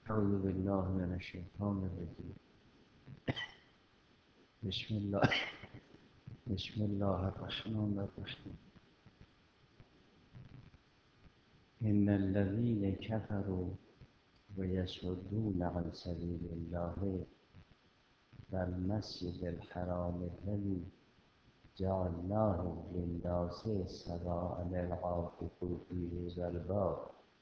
أعوذ بالله من الشيطان الرجيم. بسم الله بسم الله الرحمن الرحيم. إن الذين كفروا ويصدون عن سبيل الله والمسجد الحرام الذي جعلناه للناس سواء العاكف فيه والباد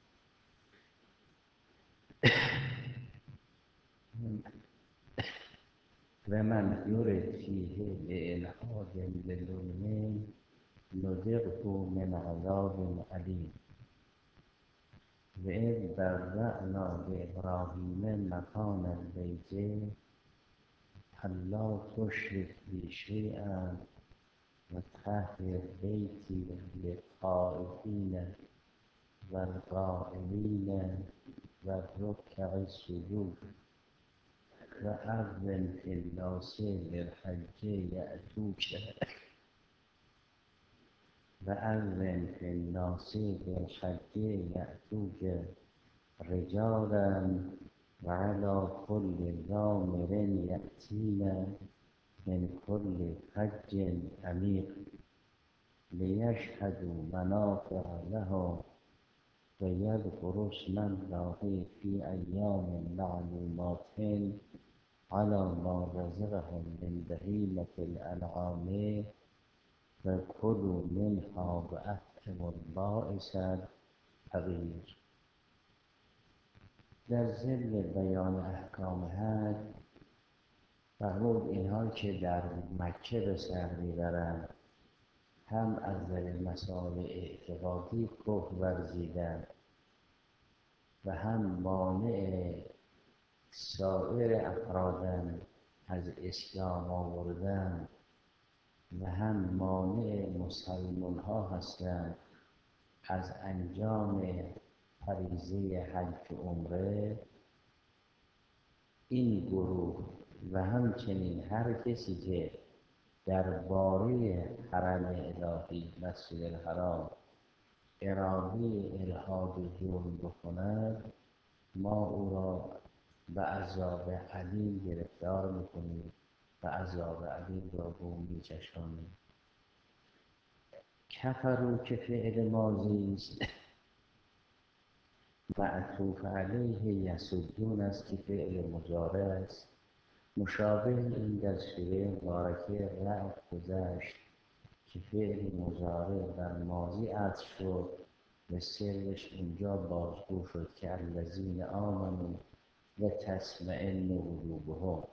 ومن يرد فيه بإلحاد بظلم نذقه من عذاب أليم. وإذ بوأنا لإبراهيم مكان البيت ألا تشرك بي شيئا وطهر بيتي للطائفين والقائمين والركع السجود وأذن في الناس بالحج يأتوك رجالا وعلى كل ضامر يأتين من كل فج عميق ليشهدوا منافع لهم ويذكروا اسم الله في أيام معلومات على ما رزقهم من بهيمة الأنعام وكلوا منها وأطعموا البائس الفقیر. در ضمن بیان احکام حج فرمود اینها که در مکه به سر میبرند هم از نظر مسائل اعتقادی کفر ورزیدند و هم مانع سایر افرادند از اسلام آوردن و هم مانع مسلمان ها هستند از انجام فریضه حج و عمره. این گروه و همچنین هر کسی که درباره حرم الهی مسجد الحرام اراده الحاد و ظلم بکند ما او را به عذاب علیم گرفتار میکنیم و عذاب علیم را به او میچشانیم. کفروا که فعل ماضی است، معطوف علیه یصدون است که فعل مضارع است. مشابه این در سوره مبارکه رعد گذشت که فعل مضارع بر ماضی عطف شد و سرش اونجا بازگو شد که الذین آمنوا و تطمئن قلوبهم.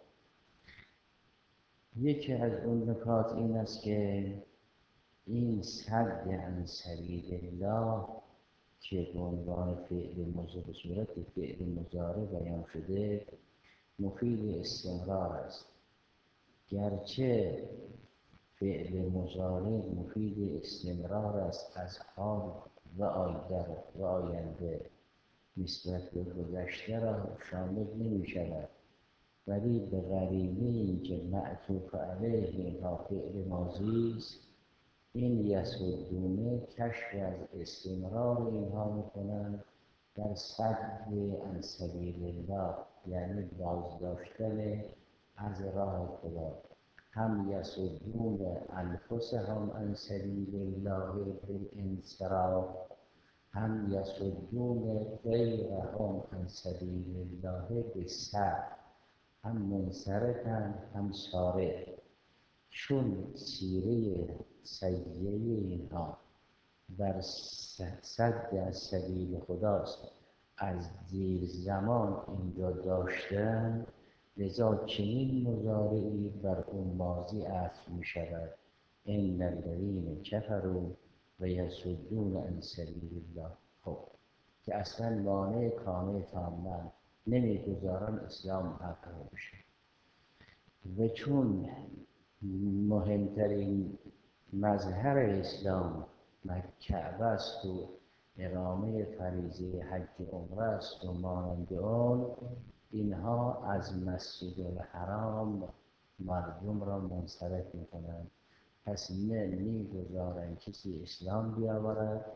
یکی از اون نکات این است که این صد عن سبیل الله که به عنوان فعل مضارع صورت فعل مضارع بیان شده مفید استمرار است. گرچه فعل مضارع مفید استمرار است از حال و آینده نسبت به گذشته را شامل نمی شود، ولی به قرینه این که معطوف علیه اینها فعل ماضی است، این یصدونه کشف از استمرار اینها میکنند در صد عن سبیل الله، یعنی بازداشتن از راه خدا. هم یصدون انفسهم عن سبیل الله بالانصراف، هم یصدون غیرهم عن سبیل الله بالسعی، هم منصرفن هم صارف. چون سیره سیئه اینها بر صد از سبیل خداست، از دیر زمان اینجا داشتن، لذا چنین مضارعی بر اون ماضی عطف می شود. ان الذین کفروا و یصدون عن سبیل الله، خب که اصلا مانع کامل تاماً نمیگذارن اسلام حق بشه. و چون مهمترین مظهر اسلام کعبه است و اقامه فریضه حج و عمره است و مانند آن، اینها از مسجد الحرام مردم را منصرف میکنند. پس نه میگذارند کسی اسلام بیاورد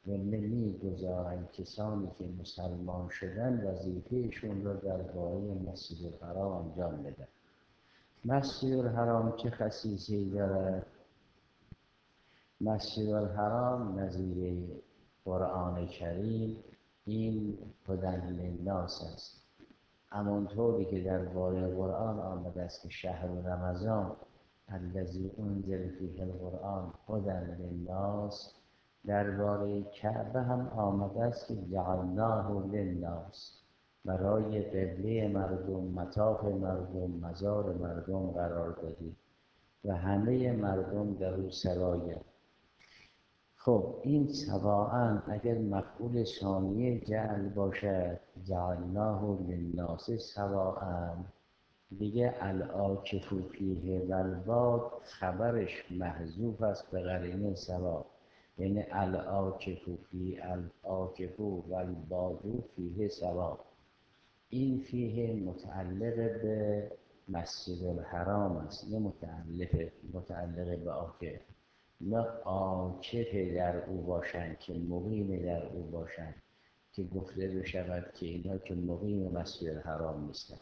و نمیگذارند کسانی که مسلمان شدن وظیفهشون را درباره مسجد الحرام انجام بدن. مسجد الحرام چه خصیصه‌ای دارد؟ مسجد الحرام نظیر قرآن کریم این هدی للناس است. همانطوری که درباره قرآن آمده است که شهر رمضان الذی انزل فیه القرآن هدی للناس، درباره کعبه هم آمده است که جعلناه للناس، برای قبله مردم، مطاف مردم، مزار مردم قرار دادید و همه مردم در او سراید. خب این سواء اگر مفعول ثانیه جعل باشد، جعلناه للناس سواء، دیگه العاکف فیه و الباد خبرش محذوف است به قرینه سوا، یعنی العاکف فیه العاکف و الباد فیه سوا. این فیه متعلق به مسجد الحرام است، نه متعلق به عاکف، نه عاکف در او باشند که مقیم در او باشند که گفته بشود که اینها که مقیم مسجد الحرام نیستند.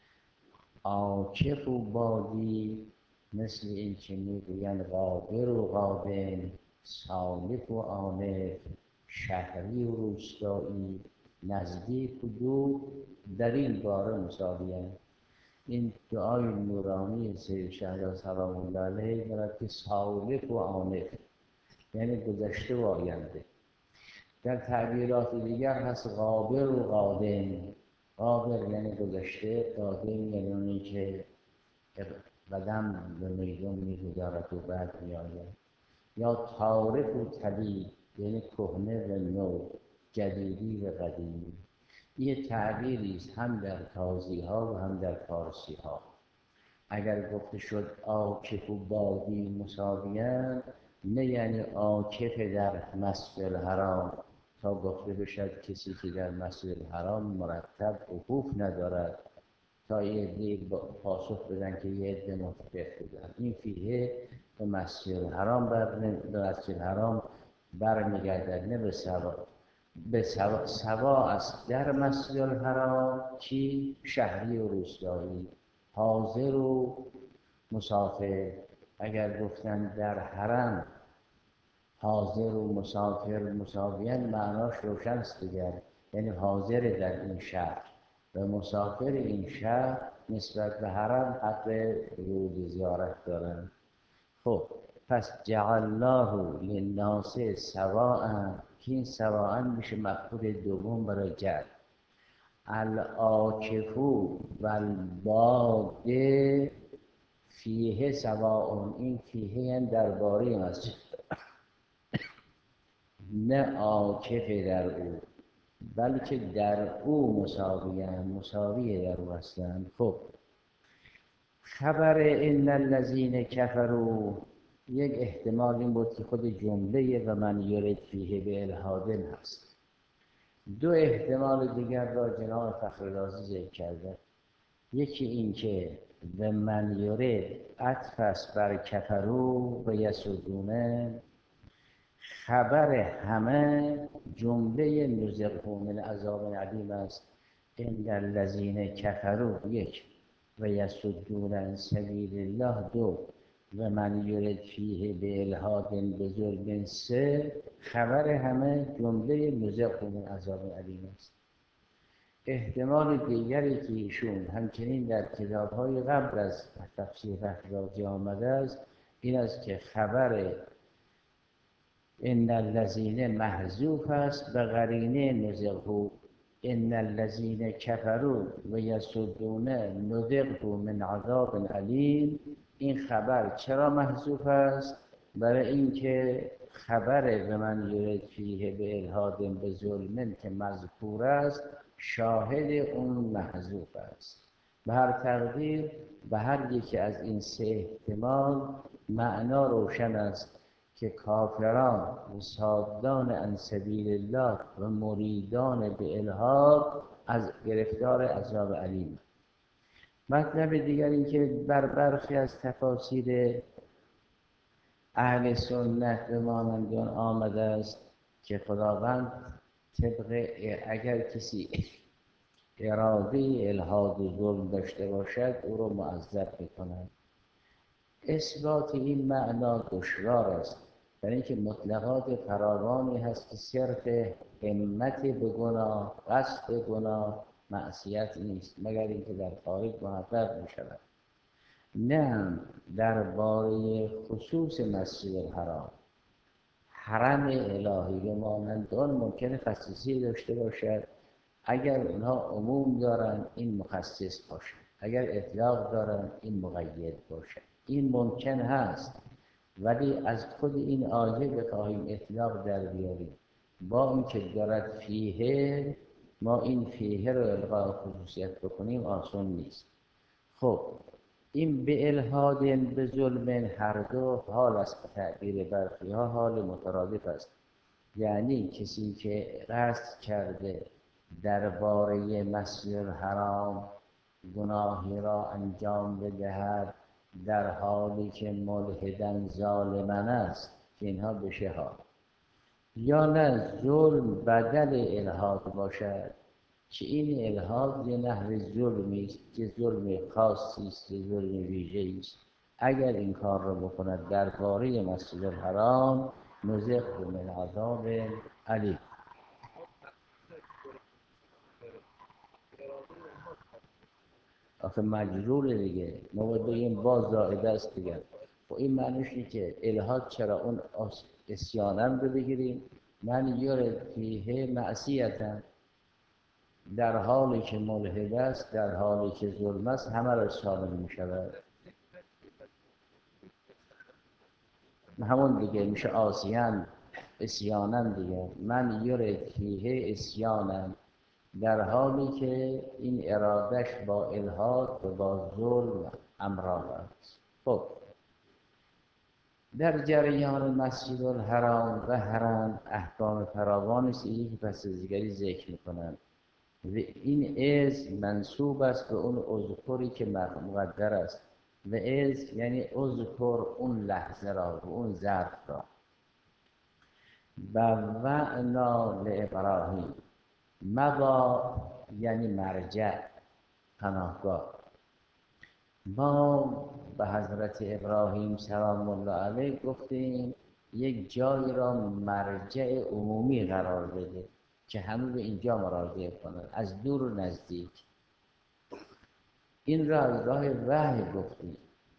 عاکف و بادی مثل این که میگویند غابر و غابن، سالک و آنف، شهری و روستایی، نزدیک و دور در این باره مساوی‌اند. این دعای نورانی سید شهلا سلام الله علیه دارد که سالک و آنف یعنی گذشته و آینده. در تعبیرات دیگر هست غابر و قادم. غابر یعنی گذشته، قادم یعنی اونی که قدم به میدان میگذارد و بعد میآید. یا تارک و طبیع یعنی کهنه و نو، جدیدی و قدیمی. یه تعبیری است هم در تازی ها و هم در فارسی ها. اگر گفته شد عاکف و بادی مساویان، نه یعنی عاکف در مسجد الحرام تا گفته بشد کسی که در مسجد الحرام مرتب وقوف ندارد تا یه عده پاسخ بدن که یه عده متفق بودن. این فیه به مسجد الحرام برمیگردد، نه به سوا است در مسجد الحرام کی؟ شهری و روستایی، حاضر و مسافر. اگر گفتن در حرم حاضر و مسافر مساویان معناش روشن است دیگر، یعنی حاضر در این شهر و مسافر این شهر نسبت به حرم حق ورود زیارت دارند. خب پس جعلناه للناس سواء، که این سواء میشه مفعول دوم برای جعل. العاکف و الباد فیه سواء، این فیه درباره مسجد، نه عاکف در او، بلکه در او مساویه در او هستند. خب خبر ان الذین کفروا، یک احتمال این بود که خود جمله و من یرد فیه به الحاد هست. دو احتمال دیگر را جناب فخررازی ذکر کرده. یکی این که و من یرد عطف است بر کفروا و یسدونه، خبر همه جمله نذقهم من عذاب علیم است. ان الذین کفروا یک و یصدون عن سبیل الله دو و من یرد فیه به الحاد بظلم سه، خبر همه جمله نذقهم من عذاب علیم است. احتمال دیگری که ایشون همچنین در کتاب‌های قبل از تفسیر فخررازی آمده است این است که خبر ان الذین محذوف است به قرینه نذقهم، ان الذین کفروا و یصدون نذقهم من عذاب علیم. این خبر چرا محذوف است؟ برای اینکه خبر به من یرد فیه به الحاد به ظلم که مذکور است شاهد اون محذوف است. به هر تقدیر به هر یکی از این سه احتمال معنا روشن است که کافران و صادان عن سبیل الله و مریدان به الحاد از گرفتار عذاب علیم. مطلب دیگر این که بر برخی از تفاسیر اهل سنت به مانند آن آمده است که خداوند طبق اگر کسی اراده الحاد و ظلم داشته باشد او رو معذب می‌کند. اثبات این معنا دشوار است، برای اینکه مطلقات فراوانی هست که صرف همت به گناه، قصد گناه معصیت نیست، مگر اینکه در خارج محقق می‌شود. نه درباره خصوص مسجد الحرام، حرم الهی به مانند آن ممکنه خصیصی داشته باشد. اگر اونها عموم دارن این مخصص باشه، اگر اطلاق دارن این مقید باشه، این ممکن هست. ولی از خود این آیه بخواهیم اطلاق در بیاریم با اینکه دارد فیه، ما این فیه رو الغای خصوصیت بکنیم آسان نیست. خب این به الحاد به ظلم هر دو حال است، به تعبیر برخی ها حال مترادف است. یعنی کسی که قصد کرده درباره مسجد الحرام گناهی را انجام بدهد در حالی که ملحداً ظالماً است که اینها بشه ها، یا نه ظلم بدل الحاد باشد که این الحاد یه نحو ظلمی است که ظلم خاصی است، که ظلم ویژه‌ای است. اگر این کار را بکند درباره مسجد الحرام نذق من عذاب علیم. آخه مجروره دیگه، ما باید بگیم باز زائده است دیگه. و این معنیش اینه که الحاد چرا اون اسیانم رو بگیریم، من یورد فیه معصیتن، در حالی که ملحد است، در حالی که ظلم است، همه را شامل می شود. همون دیگه میشه آسیان اسیانن دیگه، من یورد فیه اسیانن، در حالی که این ارادش با الحاد و با ظلم همراه است. خب در جریان مسجد الحرام و حرم احکام فراوانی است، یکی پس از دیگری ذکر میکنند و این از منسوب است به اون اذکری که مقدر است و از یعنی اذکر اون لحظه را و اون ظرف را. بوأنا لابراهیم، مبا یعنی مرجع، پناهگاه. ما به حضرت ابراهیم سلام الله علیه گفتیم یک جایی را مرجع عمومی قرار بده که همه به اینجا مراجعه کنند، از دور و نزدیک. این را از راه وحی گفتیم.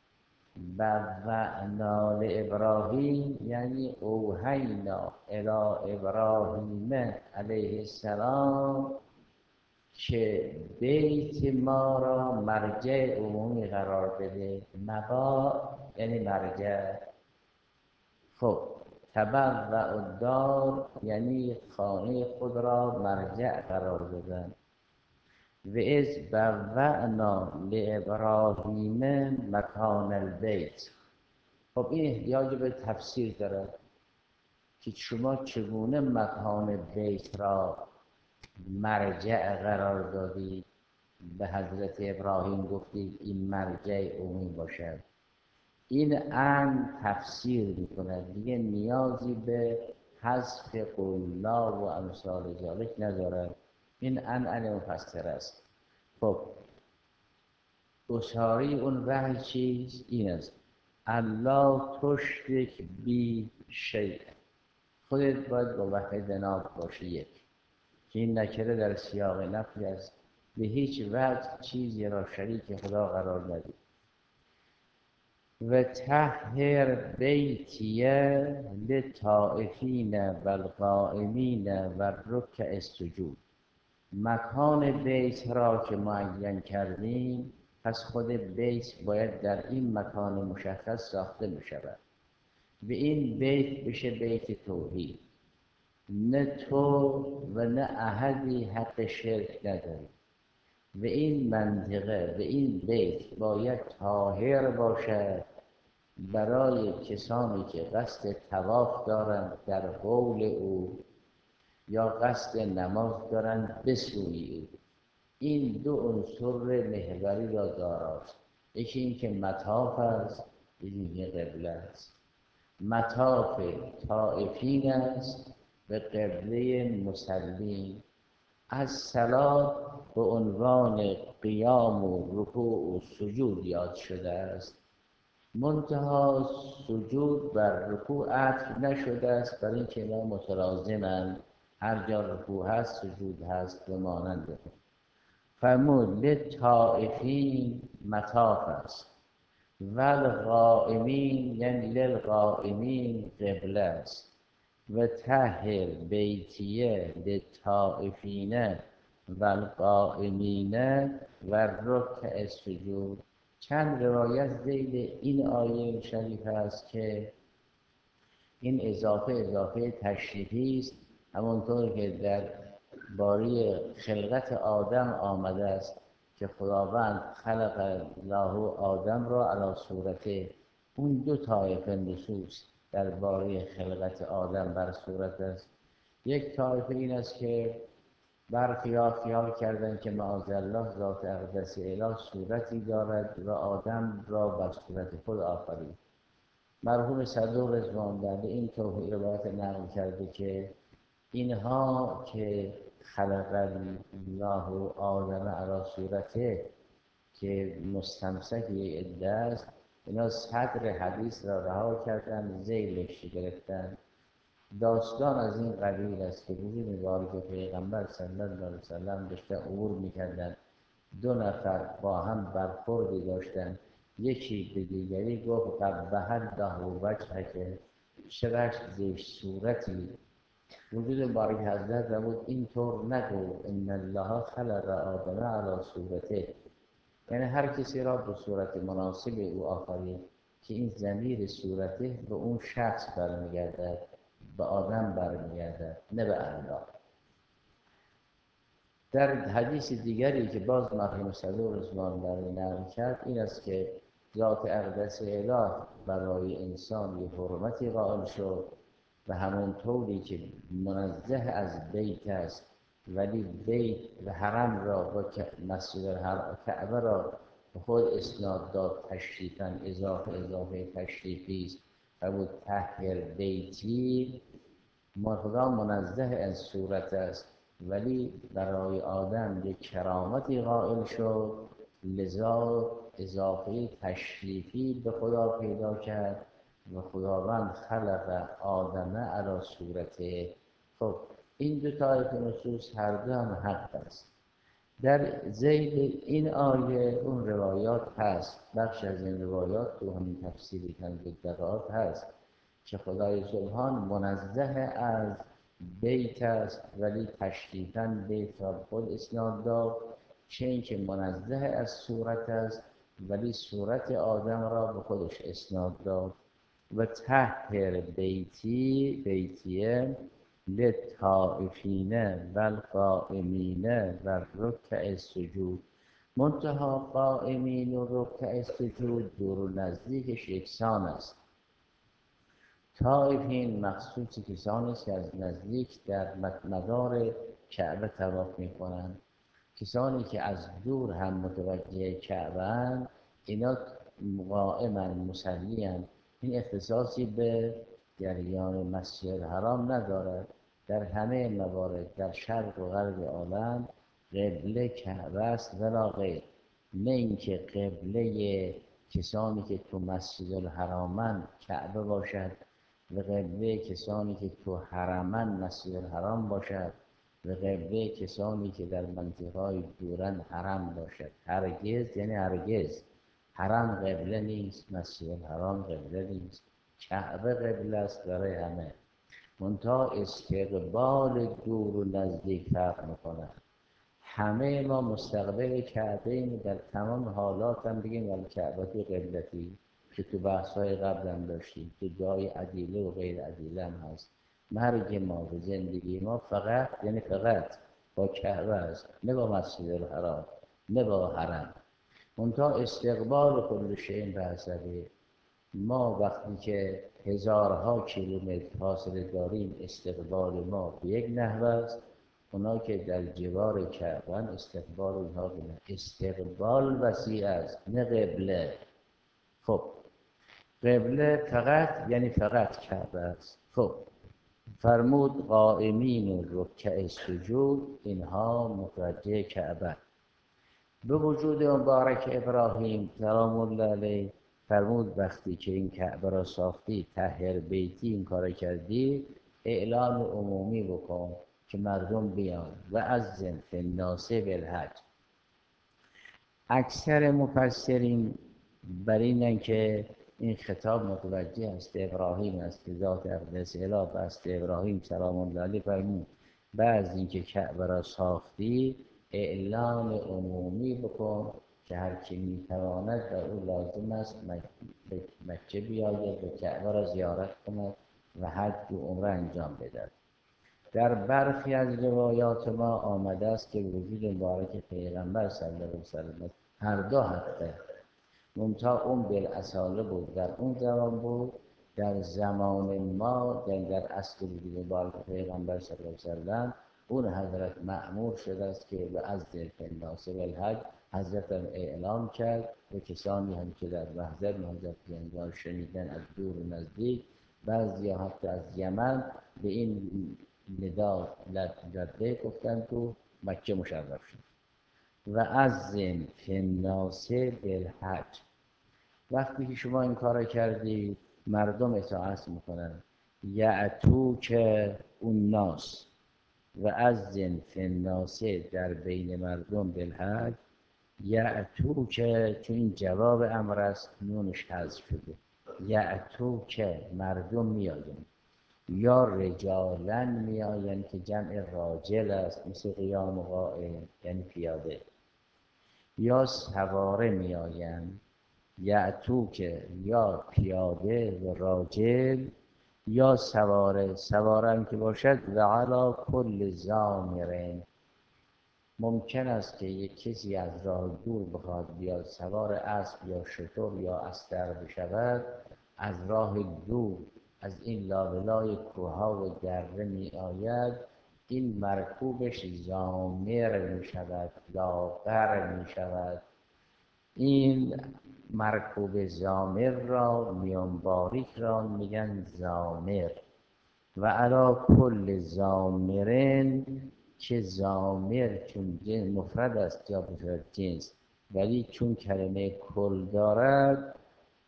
بوأنا لابراهیم یعنی اوحینا الی ابراهیم علیه السلام که بیت ما را مرجع عمومی قرار بده. مبا یعنی مرجع. خب تبوأ الدار یعنی خانه خود را مرجع قرار بدن. و از بوأنا لابراهیم مکان البیت. خب این احتیاج به تفسیر دارد که شما چگونه مکان بیت را مرجع قرار دادید، به حضرت ابراهیم گفتید این مرجع عمومی باشد. این ان تفسیر میکند دیگه، نیازی به حذف قولا و امثال ذالک ندارد. این ان مفسر است. خب اصحاری اون وحی چیز این است: الله تشرک بی شیء، خودت باید با وحید ناب باشی. یک که این نکره در سیاق نفی است، به هیچ وجه چیزی را شریک خدا قرار ندید. و طهر بیتیه للطائفین و القائمین و رکع السجود، مکان بیت را که معین کردیم، پس خود بیت باید در این مکان مشخص ساخته می شود. و این بیت بشه بیت توحید، نه تو و نه احدی حق شرک نداری. و این منطقه و این بیت باید طاهر باشد برای کسانی که قصد طواف دارند در قول او یا قصد نماز دارند به سوی او. این دو عنصر محوری را داراست. یکی این که مطاف است، یکی قبله است. مطاف طائفین است به قبله مسلمین. از صلات به عنوان قیام و رکوع و سجود یاد شده است، منتها سجود بر رکوع عطف نشده است، برای اینکه اینا متلازمند، هر جا رکوع هست سجود هست و مانند. فرمود للطائفین مطاف است، والقائمین یعنی للقائمین قبله است، و طهر بیتیه للطائفین والقائمین و رکع سجود. چند روایت ذیل این آیه شریف است که این اضافه تشریفی است، همونطور که در باره خلقت آدم آمده است که خداوند خلق الله آدم را علی صورته. اون دو طایفه نصوص در باره خلقت آدم بر صورت است. یک طایفه این است که برخی خیال کردند که معاذالله ذات اقدس اله صورتی دارد و آدم را بر صورت خود آفرید. مرحوم صدوق رضوان در این توحید روایت نقل کرده که اینها که خلق الله آدم علی صورته که مستمسک یک عده است، اینا صدر حدیث را رها کردن، ذیلش گرفتن. داستان از این قبیل است که روزی مبارک پیغمبر صلی الله علیه وسلم داشتن عبور میکردن، دو نفر با هم برخوردی داشتن، یکی به دیگری گفت قبح الله وجهک، چقدر زشت صورتی. وجود مبارک حضرت فرمود اینطور نگو، ان الله خلق آدم علی صورته، یعنی هر کسی را به صورت مناسب او آفرید، که این ضمیر صورته به اون شخص برمیگردد، به آدم برمیگردد، نه به الله. در حدیث دیگری که باز مرحوم صدوق رضوان برای نقل کرد این است که ذات اقدس اله برای انسان یک حرمتی قائل شد و همون طوری که منزه از بیت است، ولی بیت و حرم را و مسجد الحرام کعبه را به خود اسناد داد، تشریفاً اضافه تشریفی است. و بود طهر بیتی، خدا منزه از صورت است، ولی برای آدم یک کرامتی قائل شد، لذا اضافه تشریفی به خدا پیدا کرد و خداوند خلق آدم علی صورته. خب این دو طایفه نصوص هر دو هم حق است. در ذیل این آیه اون روایات هست، بخش از این روایات تو همین تفسیری کنز الدقائق هست که خدای سبحان منزه از بیت است، ولی تشریفاً بیت را خود اسناد داد، چه اینکه منزه از صورت است ولی صورت آدم را به خودش اسناد داد. و طهر بیتیه للطائفین والقائمین و رکع سجود. منتها قائمین و رکع سجود دور و نزدیکش یکسان است. طائفین مخصوص کسانی است که از نزدیک در مدار کعبه طواف میکنند. کسانی که از دور هم متوجه کعبه اند، اینا قائمن مسلی‌اند. این اختصاصی به جریان مسجد الحرام ندارد. در همه موارد در شرق و غرب عالم قبله کعبه است ولا غیر. نه اینکه قبله کسانی که تو مسجد الحرامن کعبه باشد و قبله کسانی که تو حرمن مسجد الحرام باشد و قبله کسانی که در منطقه‌های دورن حرم باشد. هرگز، یعنی هرگز حرم قبله نیست، مسجد الحرام قبله نیست، کعبه قبله است برای همه. منتها استقبال دور و نزدیک فرق میکنه. همه ما مستقبل کعبه ایم، در تمام حالات هم بگیم الکعبه قبلتی که تو بحث‌های قبل هم داشتیم، تو جای عدیله و غیر عدیله هم هست. مرگ ما و زندگی ما فقط، یعنی فقط با کعبه است، نه با مسجد الحرام، نه با حرم. منتها استقبال کل شیء به حسبه. ما وقتی که هزارها کیلومتر فاصله داریم استقبال ما به یک نحو است، اونا که در جوار کعبه استقبال اونها به استقبال وسیع است، نه قبله. خب قبله فقط، یعنی فقط کعبه است. خب فرمود قائمین رکع سجود، اینها متوجه کعبه. به وجود مبارک ابراهیم سلام الله علیه فرمود وقتی که این کعبه را ساختی، طهر بیتی، این کار کردی، اعلان عمومی بکن که مردم بیان و اذن فی الناس بالحج. اکثر مفسرین بر اینن که این خطاب متوجه است ابراهیم است، ذات اقدس اله است ابراهیم سلام الله علیه فرمود بعد از اینکه کعبه را ساختی اعلان عمومی بکن که هر کی میتواند و او لازم است مکه بیاید و کعبه را زیارت کند و حج و عمره انجام بدهد. در برخی از روایات ما آمده است که وجود مبارک پیغمبر صلی الله علیه وسلم هر دو حقه، منتها اون بالاصاله بود، در اون زمان بود. در زمان ما در اصل وجود مبارک پیغمبر صلی الله علیه وسلم اون حضرت مأمور شده است که به اذن فی الناس بالحج، حضرت اعلام کرد و کسانی هم که در محضر حضرت پیامبر شنیدن از دور و نزدیک، بعضیا حتی از یمن به این ندا لبیک گفتند تو مکه مشرف شد. و اذن فی الناس بالحج، وقتی که شما این کار کردی مردم اطاعت میکنن. یأتوک الناس و اذن فی الناس در بین مردم بالحج، یأتوک چون این جواب امر است نونش حذف شده، یأتوک مردم میآیند، یا رجالن میآیند که جمع راجل است مثل قیام و قائم یعنی پیاده، یا سواره میآیند، یأتوک یا پیاده و راجل یا سواره، سواره هم که باشد و علی کل ضامر، ممکن است که یک کسی از راه دور بخواد بیاد سوار اسب یا شتر یا استر بشود، از راه دور از این لابلای کوهها و دره می آید، این مرکوبش ضامر می شود، لاغر می شود. این مرکوب ضامر را میان باریک را میگن ضامر. و علی کل ضامرن، که ضامر چون مفرد است یا به جنس، ولی چون کلمه کل دارد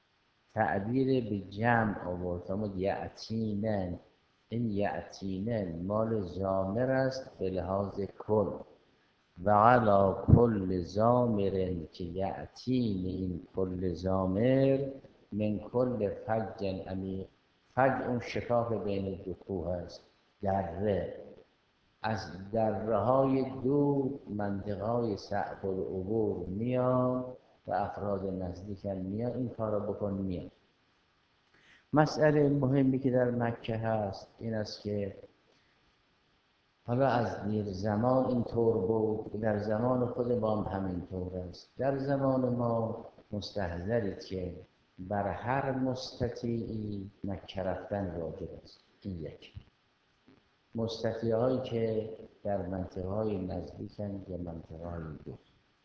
تعبیر به جمع آورد. فرمود یأتینن، این یأتینن مال ضامر است به لحاظ کل. و علی کل ضامر که یأتین، این کل ضامر من کل فج عمیق، فج اون شکاف بین دو کوه است، دره، از دره های دور منطقه های صعب العبور میان و افراد نزدیک هم میان این کار را بکن میان. مسئله مهمی که در مکه هست این است که حالا از دیر زمان اینطور بود، در زمان خود ما هم همینطور است. در زمان ما مستحضرید که بر هر مستطیعی مکه رفتن واجب است. این یک. مستطیع هایی که در منطقه های نزدیکند یا منطقه های دور.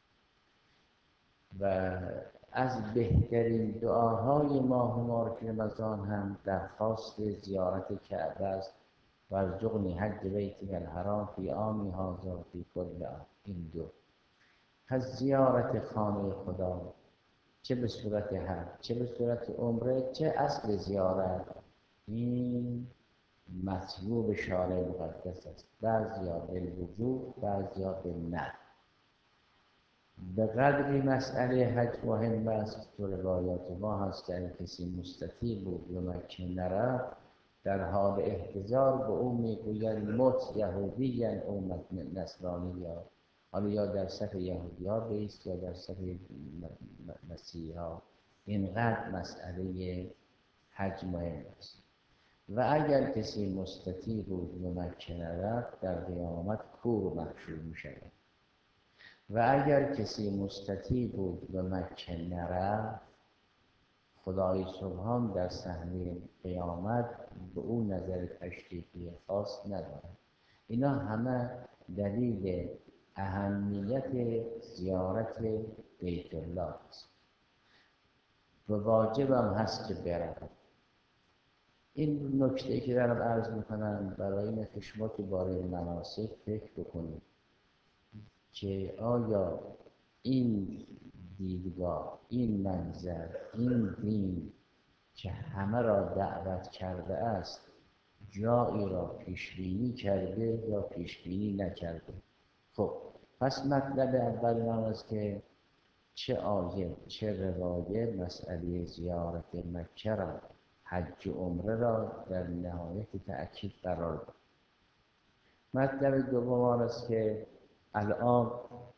و از بهترین دعاهای ماه مبارک رمضان هم درخواست زیارت کعبه است. وارزقنی حج بیتک الحرام فی عامی هذا فی کل عام. این دو، پس زیارت خانه خدا چه به صورت حج چه به صورت عمره چه اصل زیارت، این مطلوب شارع مقدس است. بعضیا بالوجوب بعضیا بالندب. به قدری مسئله حج مهم است تو روایات ما هست که اگه کسی مستطیع بود و مکه نرفت در حال احتضار به او میگوید مت یهودی او نصرانی، ها حالا یا در صف یهودی ها بیست یا در صف مسیحی ها. اینقدر مسئله حج مهم است. و اگر کسی مستطیع بود و مکه نرفت در قیامت کور محشور می شود. و اگر کسی مستطیع بود و مکه نرفت خدای سبحان در صحنه قیامت به او نظر تشریفی خاص ندارد. اینا همه دلیل اهمیت زیارت بیت الله است و واجب هم هست که برود. این نکته که دارم عرض میکنم برای اینه که شما تو باره مناسک فکر بکنید که آیا این دیدگاه، این منظر، این دین که همه را دعوت کرده است جایی را پیش بینی کرده یا پیش بینی نکرده؟ خب پس مطلب اول آن است که چه آیه چه روایه مسئله زیارت مکه را، حج و عمره را در نهایت تأکید قرار داد. مطلب دوم آن است که الان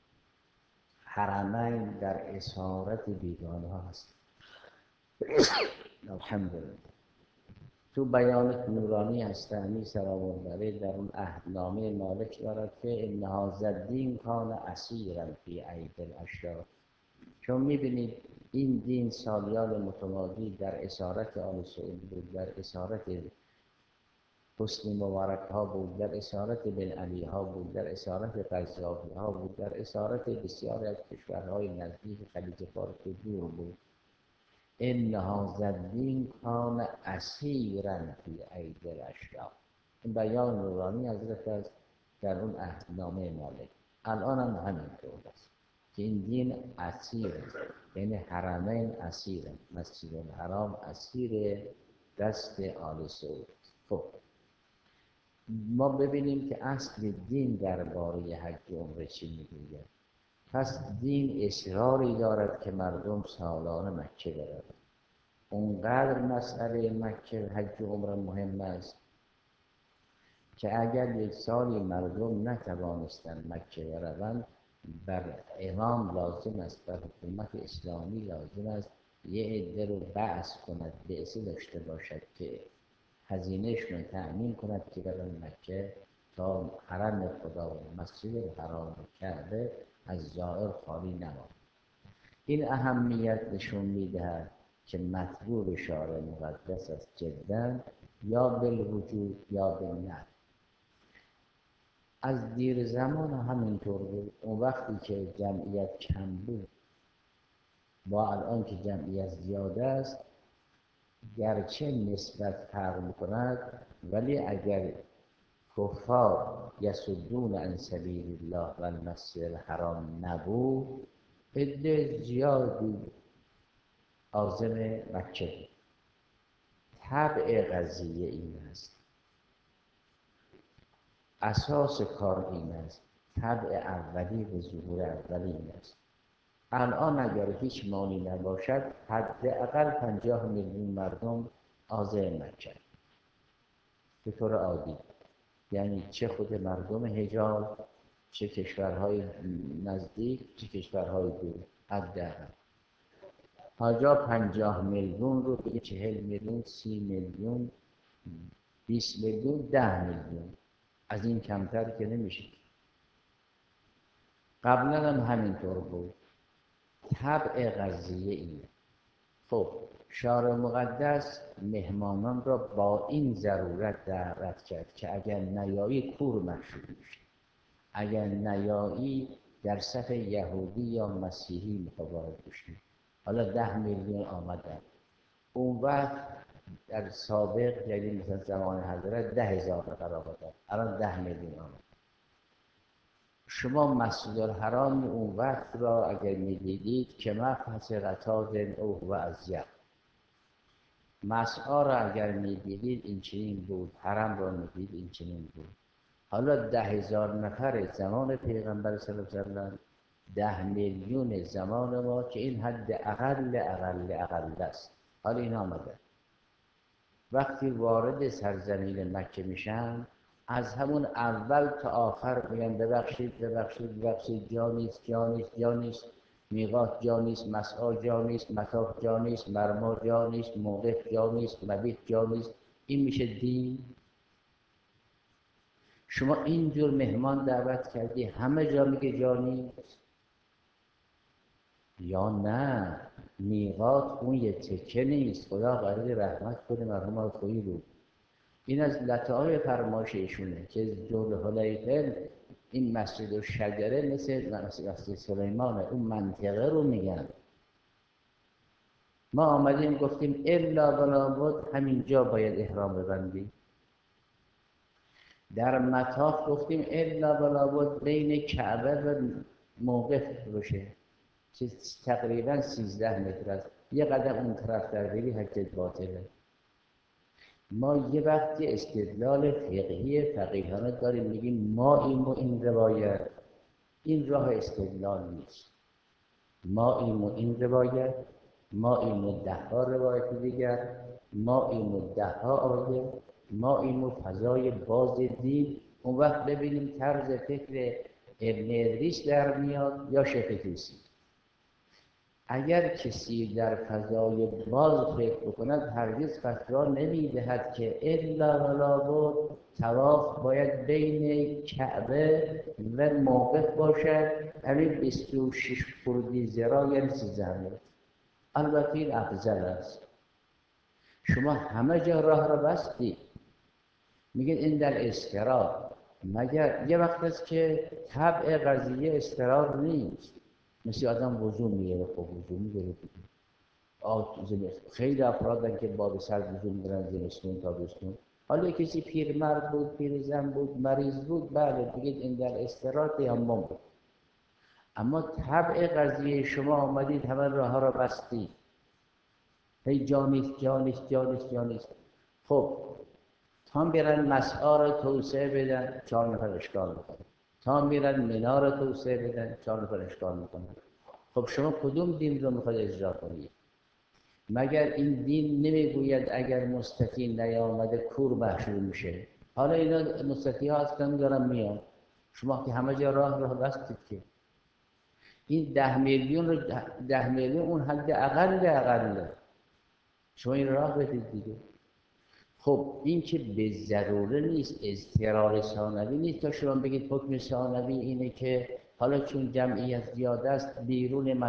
حرمین در اسارت بیگانه ها هست. الحمدلله تو بیان نورانی هستمی سلام الله علیه در اون عهدنامه مالک دارد که ان هذا الدین کان اسیرا فی ایدی الاشراف. چون میبینید این دین سالیان متمادی در اسارت آل سعود بود، در اسارت حسن مبارک ها بود، در اسارت بن علی ها بود، در اسارت قذافی ها بود، در اسارت بسیاری از کشورهای نزدیک خلیج فارس دور بود. ان هذا الدین کان اسیرا فی ایدی الاشراف. این بیان نورانی حضرت است در اون عهدنامه مالک. الان هم همینطور است که این دین اسیر است، یعنی حرمین اسیر، مسجد الحرام اسیر دست آل سعود. خب ما ببینیم که اصل دین درباره حج و عمره چی میگوید. پس دین اصراری دارد که مردم سالانه مکه بروند. اونقدر مسئله مکه حج و عمره مهم است که اگر یک سالی مردم نتوانستند مکه بروند، بر امام لازم است، بر حکومت اسلامی لازم است یه عده رو بعث کند، بعثه داشته باشد که هزینهشون رو تأمین کند که برن مکه تا حرم خدا و مسجد الحرام کعبه از زائر خالی نماند. این اهمیت نشون میدهد که مطلوب شارع مقدس است جدا، یا بالوجود یا بالنفی. از دیر زمان همینطور بود. اون وقتی که جمعیت کم بود با الان که جمعیت زیاده است، گرچه نسبت فرق می‌کند، ولی اگر کفار یصدون عن سبیل الله و المسجد الحرام نبود، عده زیادی عازم مکه بود. طبع قضیه این است، اساس کار این است، طبع اولی و ظهور اولی این است. الان اگر هیچ مانی نباشد حداقل 50 میلیون مردم عازم مکه به طور عادی، یعنی چه خود مردم حجاز، چه کشورهای نزدیک، چه کشورهای دور. حداقل حاجا 50 میلیون رو به 40 میلیون، 30 میلیون، 20 میلیون، 10 میلیون، از این کمتر که نمیشه. قبلا هم همینطور بود. طبع قضیه اینه. خب شارع مقدس مهمانان را با این ضرورت دعوت کرد که اگر نیایی کور محسوب میشه، اگر نیایی در صف یهودی یا مسیحی متوارد بشید. حالا 10 میلیون آمدن. اون وقت در سابق، یعنی مثلا زمان حضرت 10,000 نفر آمدن، الان 10 میلیون آمد. شما مسجد الحرام اون وقت را اگر می‌دیدید که مفحص غطاز او و ازیق، مسعی را اگر می‌دیدید این چنین بود، حرم را می‌دید این چنین بود. حالا 10,000 نفر زمان پیغمبر صلی الله علیه و سلم، 10 میلیون زمان ما که این حد اقل است. حالا این آمده وقتی وارد سرزمین مکه میشن، از همون اول تا آخر میگن ببخشید، جا نیست، میقات جا نیست، مسعی جا نیست، مطاف جا نیست، مرمى جا نیست، موقف جا نیست، مبیت جا نیست. این میشه دین؟ شما اینجور مهمان دعوت کردی همه جا میگه جا نیست؟ یا نه میقات اون یه تکه نیست، خدا قرار رحمت کنه مرحوم آقایی رو. این از لطائف فرمایش ایشونه که ذوالحلیفه این مسجد الشجره مثل مسجد سلیمانه، اون منطقه رو میگن. ما آمدیم گفتیم الا ولا بد همینجا باید احرام ببندیم. در مطاف گفتیم الا ولا بد بین کعبه و موقف باشه که تقریبا 13 متر است، یه قدم اون طرف در بری حجت باطله. ما یه وقتی استدلال فقهی فقیهانه داریم میگیم ما این روایت این راه استدلال نیست، ما این روایت ما این 10 روایت دیگر ما این 10 آیه ما این فضای باز دین. اون وقت ببینیم طرز فکر ابن ادریس در میاد یا شیخ طوسی. اگر کسی در فضای باز فکر بکند هرگز فتوا نمیدهد که الا ولا بد طواف باید بین کعبه و موقف باشد، همین 26 خردی ذراع یعنی 13 متر. البته این افضل است. شما همه جا راه را بستی، میگن این در استقرار، مگر یه وقت است که طبع قضیه استقرار نیست. مثل آدم وضو میگیره، خب وضو میگیره، خیلی افرادن که باب سر وضو میگیرن زمستون تابستون. حالا کسی پیرمرد بود، پیرزن بود، مریض بود، بله بگید این در استقرار تیمم بود. اما طبع قضیه شما آمدید همه راه ها را بستید، هی جانیست. خب تا میرن مسعی را توسعه بدن 4 نفر اشکال میکنن، تا میرن منا را توسعه بدن 4 نفر اشکال میکنن. خب شما کدوم دین رو میخواید اجرا کنید؟ مگر این دین نمیگوید اگر مستطیع نیامده کور محشور میشه؟ حالا اینا مستطیع ها هستن دارن میان، شما که همه جا راه بستید که این 10 میلیون رو 10 میلیون اون حد اقل شما این راه بدید دیگه. خب این که به ضروره نیست، اضطرار ثانوی نیست تا شما بگید حکم ثانوی اینه که حالا چون جمعیت زیاد است بیرون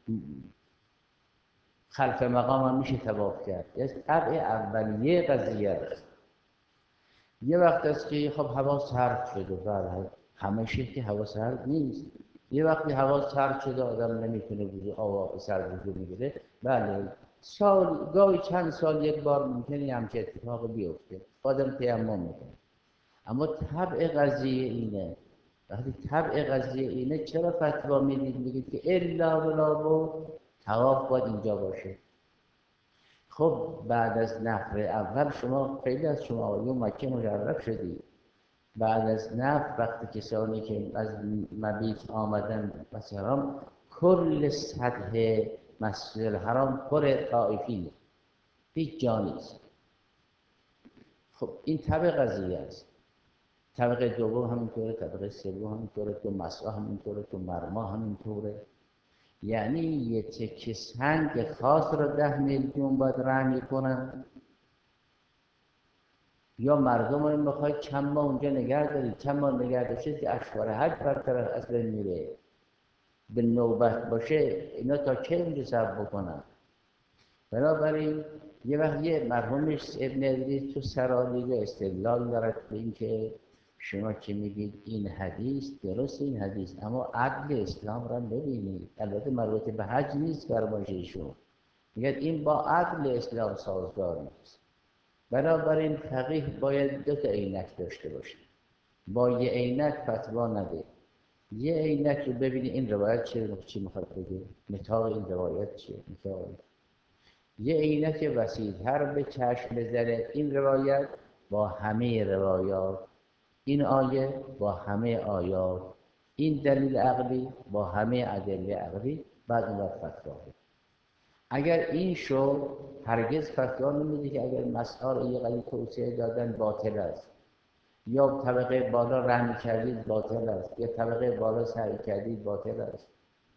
خلف مقام هم میشه طواف کرد. یه طبع اولیه قضیه است. یه وقت است که خب هوا سرد شده، بله همیشه که هوا سرد نیست، یه وقتی هوا سرد شده آدم نمیتونه آب سرد وجود میگیره، بله گاهی چند سال یک بار ممکنه همچه اتفاق بیفته، آدم تیمم میکنه. اما طبع قضیه اینه. وقتی طبع قضیه اینه چرا فتوا میگید که الا ولا بد طواف باید اینجا باشه؟ خب بعد از نفر اول شما خیلی از شما آیون مکه مجرب شدید. بعد از نفر وقتی کسانی که از مبیت آمدن مثلا کل سطح مسجد الحرام پر طائفی، هیچ جا نیست. خب این طبع قضیه است. طبقه دوم همینطوره، طبقه سوم همینطوره، تو مسعی همینطوره، تو مرما همینطوره. یعنی یه تکه سنگ خاص را 10 میلیون باید رمی کنن؟ یا مردم رو میخواید چند ماه اونجا نگه دارید؟ چند ماه نگه داشتید که اشوار حج برطرف اصلا میره، به نوبت باشه اینا تا چه اونجا صبر بکنن؟ بنابراین یه وقت یه مرحومش ابن ادریس تو سرالیده استدلال دارد به این که شما که میگید این حدیث درست، این حدیث اما عدل اسلام را ببینید، البته مربوط به حج نیست فرمایششون، میگه این با عدل اسلام سازگار نیست. بنابراین فقیه باید 2 عینک داشته باشه، با یه عینک فتوا نده. یه عینک رو ببینی این روایت چی میخواد بگه، نطاق این روایت چیه، یه عینک وسیع‌تر به چشم بزنه این روایت با همه روایات، این آیه با همه آیات، این دلیل عقلی با همه ادله عقلی، بعد اون وقت فتوا. اگر این شد هرگز فتوا نمیده که اگر مسائل یه قضیه توسعه دادن باطل است، یا طبقه بالا رحم کردید باطل است، یا طبقه بالا سعی کردید باطل است.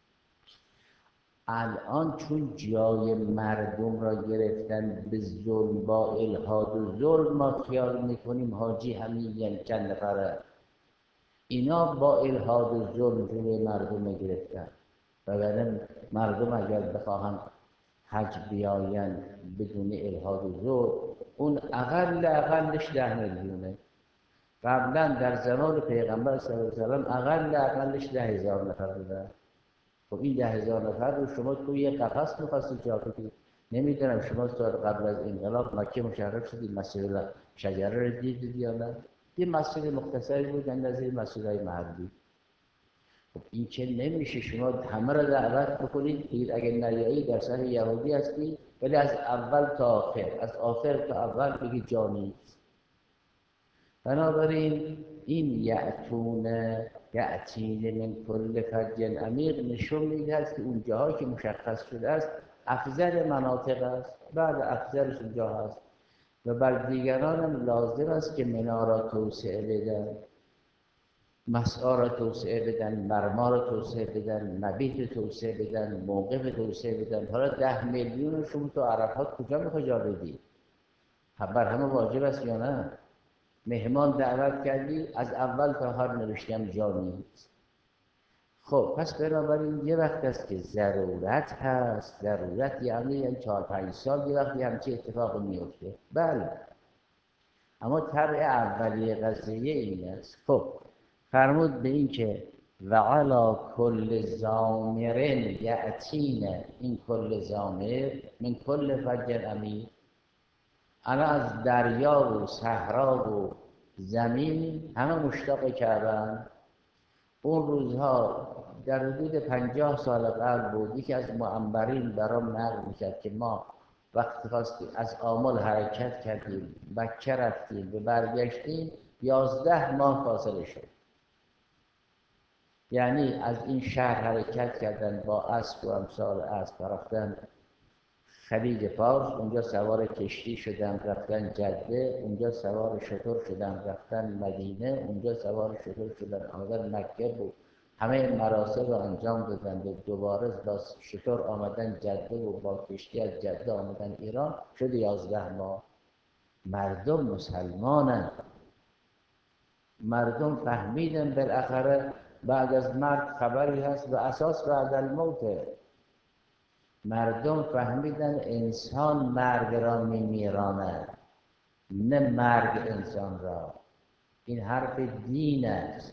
الان چون جای مردم را گرفتن به ظلم با الحاد و ظلم، ما خیال میکنیم حاجی همین یعنی چند نفره، اینا با الحاد و ظلم جلوی مردم گرفتن. وگرنه مردم اگر بخواهند حج بیاین بدون الحاد و ظلم، اون اقلش 10 میلیونه. قبلا در زمان پیغمبر صلی الله علیه و سلم اقلش 10,000 نفر بودن. خب این 10,000 نفر رو شما توی یه قفس می‌خواستید جا بدید، نمیدونم شما سال قبل از انقلاب مکه مشرف شدید، مسجد شجره رو دیدید یا نه؟ یه مسجد مختصری بود اندازه مسجدهای محلی. خب این که نمیشه شما همه را دعوت بکنید بگید اگر نیایی در سر یهودی هستی، ولی از اول تا آخر، از آخر تا اول بگید جا نیست. بنابراین این یأتین من کل فج عمیق نشون میدهد که اون جاهایی که مشخص شده است افضل مناطق است، بعد افضلش اونجا هست و بر دیگران هم لازم است که منا را توسعه بدن، مسعا را توسعه بدن، مرما را توسعه بدن، مبیت توسعه بدن، موقف توسعه بدن. حالا 10 میلیون شما تو عرفات کجا میخوای جا بدی؟ بر همه واجب است یا نه؟ مهمان دعوت کردی، از اول تا آخر نوشتم جا نیست. خب پس بنابراین یه وقت است که ضرورت هست. ضرورت یعنی 4-5 سال یه وقتی همچین اتفاق میفته. بله، اما طبع اولیه قضیه این است. خب فرمود به این که و علی کل ضامر یأتین، این کل ضامر من کل فج عمیق، الان از دریا و صحرا و زمین همه مشتاق کعبه‌اند. اون روزها در حدود 50 سال قبل بود، یکی از معمرین برام نقل میکرد که ما وقتی خواستیم از آمل حرکت کردیم، مکه رفتیم و برگشتیم 11 ماه فاصله شد. یعنی از این شهر حرکت کردن با اسب و امثال اسب رفتن خلیج فارس، اونجا سوار کشتی شدن رفتن جده، اونجا سوار شتر شدن رفتن مدینه، اونجا سوار شتر شدن آمدن مکه بود، همه مراسم رو انجام دادن و دوباره با شتر آمدن جده و با کشتی از جده آمدن ایران. شد 11 ماه. مردم مسلمانن، مردم فهمیدن بالاخره بعد از مرگ خبری هست و اساس بعد الموته. مردم فهمیدن انسان مرگ را میمیراند، نه مرگ انسان را. این حرف دین است.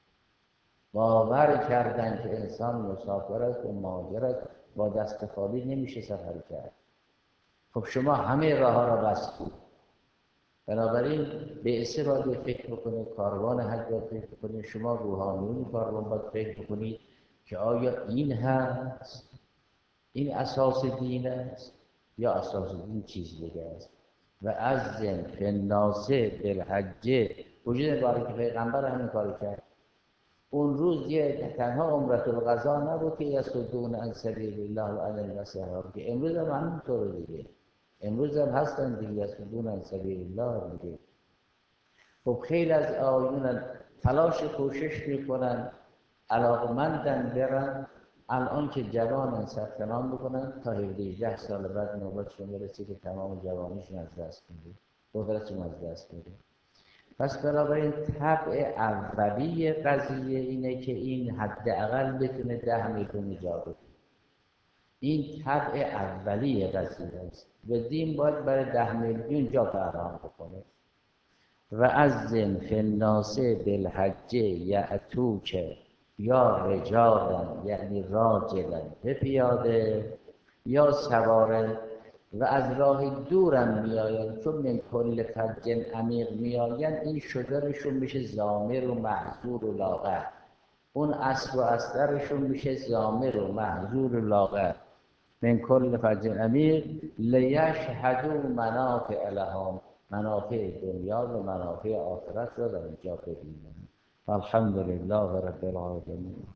باور کردن که انسان مسافر است و مهاجر است، با دست خالی نمیشه سفر کرد. خب شما همه راه ها را بستید، بنابراین بعثه باید فکر بکنید، کاروان حج باید فکر بکنید، شما روحانیون کاروان باید فکر بکنید که آیا این هست، این اساس دین است یا اساس دین چیز دیگه است. و اذن فی الناس بالحج، وجود باری که پیغمبر همین کار کرد. اون روز یه تنها عمرة القضا نبود که یصدون عن سبیل الله و عن المسیح، که امروز هم همینطوره دیگه، امروز هم هستن دیگه یصدون عن سبیل الله دیگه. خب خیلی از آیون تلاش کوشش میکنن، علاقمندن برن، الان که جوانن ثبت نام بکنن تا 17-18 سال بعد نوبتشون برسه که تمام جوانیشون از دست میده، قدرتشون از دست میده. پس بنابراین طبع اولی قضیه اینه که این حداقل بتونه 10 میلیون جا بده. این طبع اولی قضیه است و دین باید برای 10 میلیون جا فراهم بکنه. و اذن فی الناس بالحج یأتوک یا رجالا، یعنی راجلا به پیاده یا سواره، و از راه دورم میآیند، چون من کل فج عمیق میآیند این شجرشون میشه ضامر و محذور و لاغر، اون اسب و استرشون میشه ضامر و محذور و لاغر. من کل فج عمیق لیشهدوا منافع لهم، منافع دنیا و منافع آخرت را در اینجا ببینند. الحمدلله رب العالمین.